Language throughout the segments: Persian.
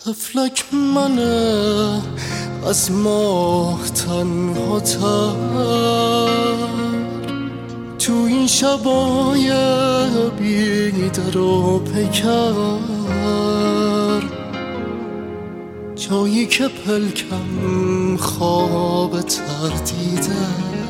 طفلک منه از ما تنها تر تو این شبای بیدر و پیکر، جایی که پلکم خواب تردیده،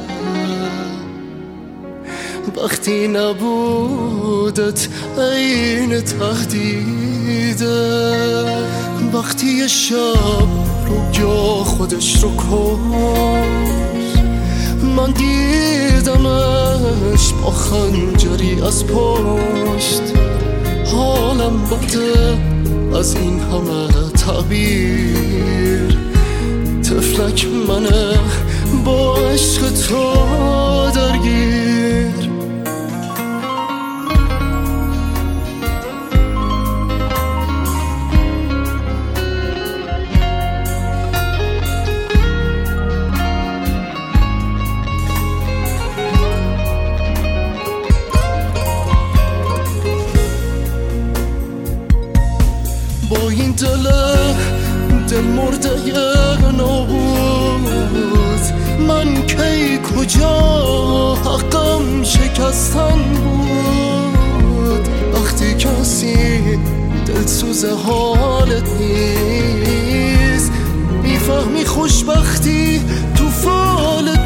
وقتی نبودت عین تهدیده، وقتی یه شب رویا خودش رو کشت، من دیدمش با خنجری از پشت، حالم بده از این همه تعبیر، طفلک منه با عشق تو درگیر. با این دل مرده نابود، من کی کجا حقم شکستن بود، وقتی کسی دلسوز حالت نیست، میفهمی خوشبختی تو فالت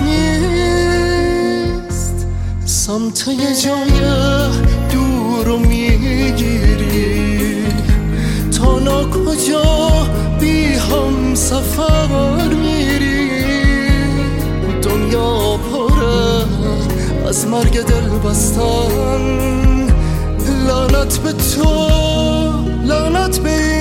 نیست، سمت یه جای دور رو میگیری، تا ناکجا بی هم سفر میری، دنیا پره از مرگ دل بستن، لعنت به تو، لعنت به